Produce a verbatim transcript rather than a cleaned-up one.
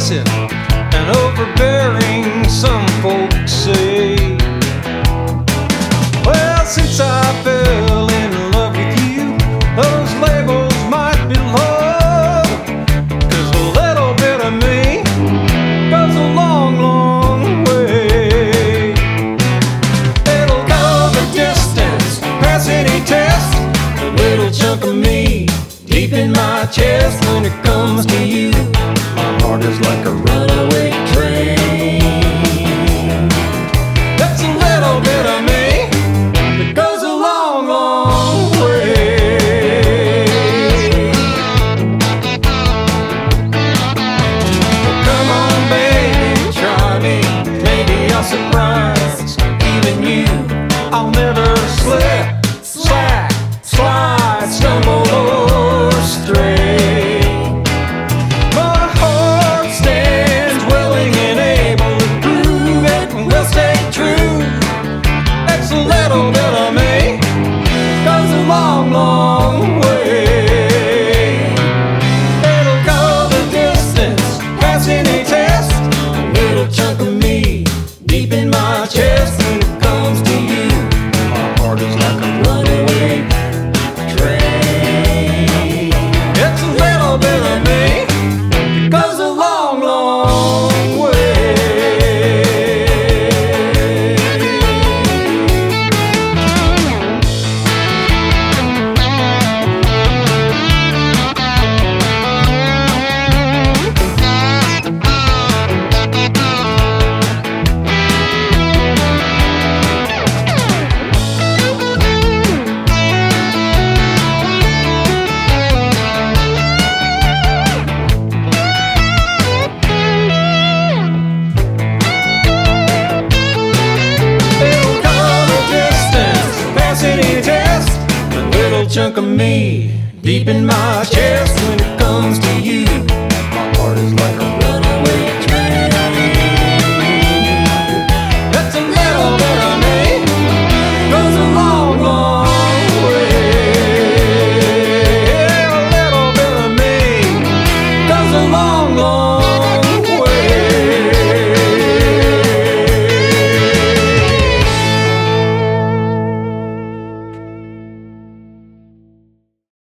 possessive and overbearing, some folks say. Well, since I fell in love with you, those labels might be low, 'cause a little bit of me goes a long, long way. It'll go the distance, pass any test, a little chunk of me deep in my chest. When it comes to you, my heart is like a runaway train. That's a little bit of me that goes a long, long way. Come on, baby, try me. Maybe I'll surprise even you. I'll never slip, slack, slide, stumble, or stray. My heart stands willing and able to prove it, and will stay true. That's a little bit of me, goes a long, long way. It'll go the distance, pass any test, a little chunk of me deep in my chest. When it comes to you, my heart is like a runaway train. It's a little bit of me that goes a long, long way. It'll go the distance, pass any test, a little chunk of me deep in my chest.